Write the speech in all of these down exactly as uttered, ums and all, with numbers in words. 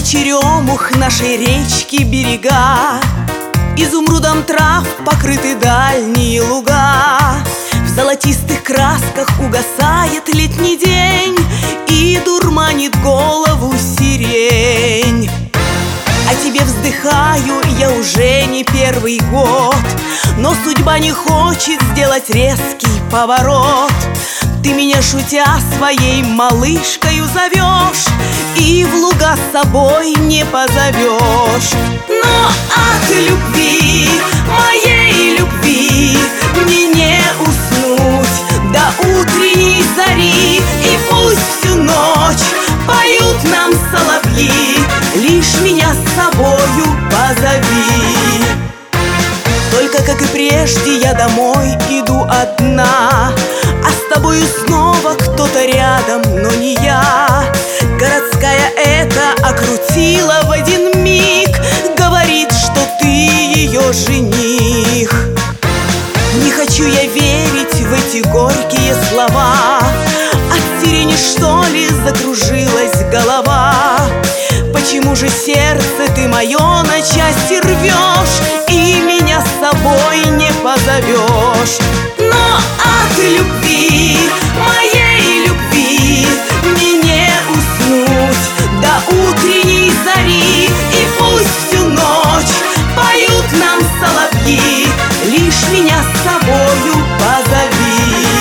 черемух нашей речки берега, изумрудом трав покрыты дальние луга. В золотистых красках угасает летний день и дурманит голову сирень. О тебе вздыхаю я уже не первый год, но судьба не хочет сделать резкий поворот. Ты меня, шутя, своей малышкою зовешь и в луга с собой не позовешь. Но от любви, моей любви, мне не уснуть до утренней зари. И пусть всю ночь поют нам соловьи, лишь меня с собою позови. Только, как и прежде, я домой иду одна, а с тобою снова кто-то рядом, но не я. Городская эта окрутила в один миг, говорит, что ты ее жених. Не хочу я верить в эти горькие слова, от сирени, что ли, закружилась голова. Почему же сердце ты мое на части рвешь и меня с собой не позовешь? Но от любви, моей любви, мне не уснуть до утренней зари. И пусть всю ночь поют нам соловьи, лишь меня с собою позови.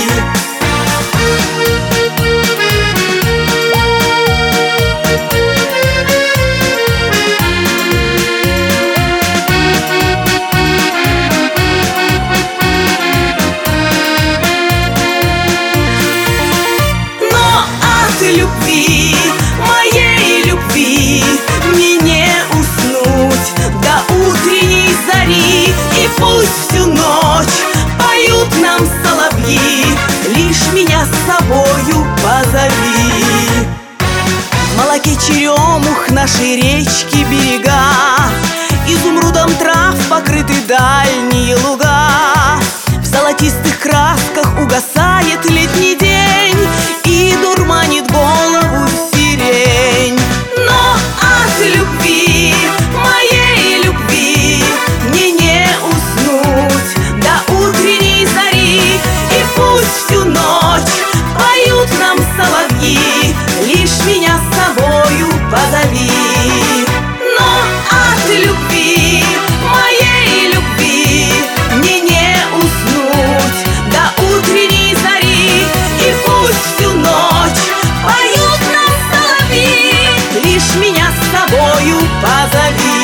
Любви, моей любви, мне не уснуть до утренней зари. И пусть всю ночь поют нам соловьи, лишь меня с собою позови. В молоке черемух нашей речки берега, изумрудом трав покрыты дальние луга. В золотистых красках угасает летний день и дурманит голову сирень. Но от любви, моей любви, мне не уснуть до утренней зари. И пусть всю ночь поют нам соловьи, лишь меня с собою позови. Но от любви, моей любви, мне не уснуть до утренней зари. И пусть всю ночь поют нам соловьи, лишь меня с собою позови.